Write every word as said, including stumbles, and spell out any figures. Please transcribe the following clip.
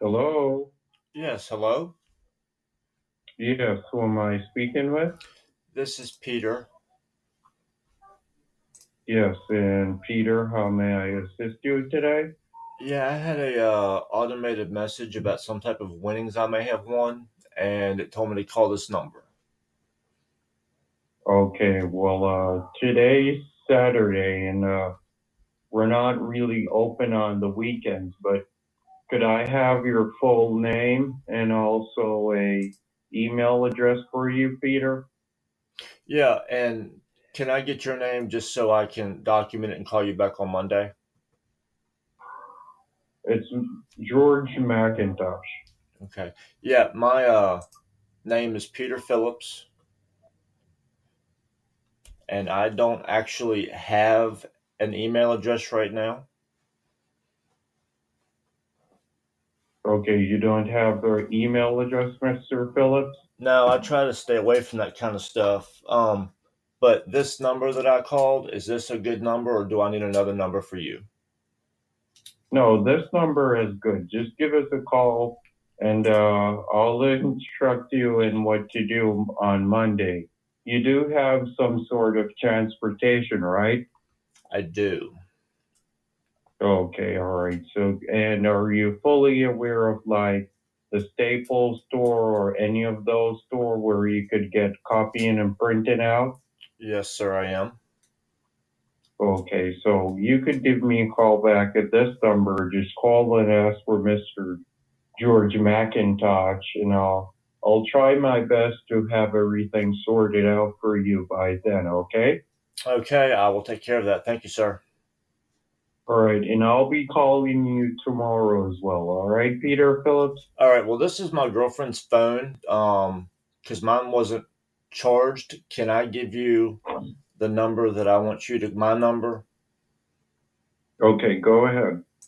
Hello. Yes, hello. Yes, who am I speaking with? This is Peter. Yes, and Peter, how may I assist you today? Yeah, I had a uh, automated message about some type of winnings I may have won, and it told me to call this number. Okay, well, uh, today's Saturday, and uh, we're not really open on the weekends, but could I have your full name and also a email address for you, Peter? Yeah, and can I get your name just so I can document it and call you back on Monday? It's George McIntosh. Okay. Yeah, my uh, name is Peter Phillips, and I don't actually have an email address right now. Okay, you don't have the email address, mister Phillips? No, I try to stay away from that kind of stuff. Um, but this number that I called, is this a good number or do I need another number for you? No, this number is good. Just give us a call and uh, I'll instruct you in what to do on Monday. You do have some sort of transportation, right? I do. Okay, all right. So, and are you fully aware of like the Staples store or any of those store where you could get copying and printing out? Yes, sir, I am. Okay, so you could give me a call back at this number. Just call and ask for mister George McIntosh, and I'll I'll try my best to have everything sorted out for you by then, okay? Okay, I will take care of that. Thank you, sir. All right, and I'll be calling you tomorrow as well, all right, Peter Phillips? All right, well, this is my girlfriend's phone um because mine wasn't charged. Can I give you the number that I want you to, my number? Okay, go ahead.